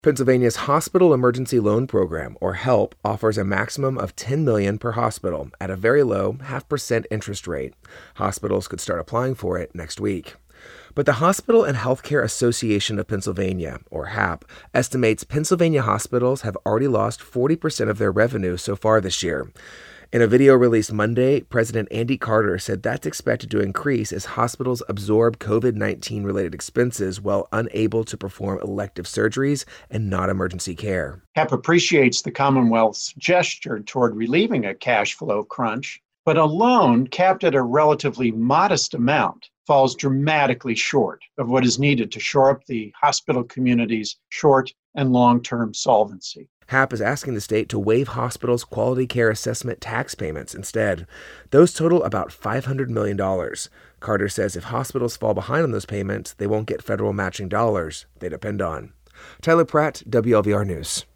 Pennsylvania's Hospital Emergency Loan Program, or HELP, offers a maximum of $10 million per hospital at a very low 0.5% interest rate. Hospitals could start applying for it next week. But the Hospital and Healthcare Association of Pennsylvania, or HAP, estimates Pennsylvania hospitals have already lost 40% of their revenue so far this year. In a video released Monday, President Andy Carter said that's expected to increase as hospitals absorb COVID-19 related expenses while unable to perform elective surgeries and non-emergency care. HAP appreciates the Commonwealth's gesture toward relieving a cash flow crunch, but a loan capped at a relatively modest amount falls dramatically short of what is needed to shore up the hospital community's short and long-term solvency. HAP is asking the state to waive hospitals' quality care assessment tax payments instead. Those total about $500 million. Carter says if hospitals fall behind on those payments, they won't get federal matching dollars they depend on. Tyler Pratt, WLVR News.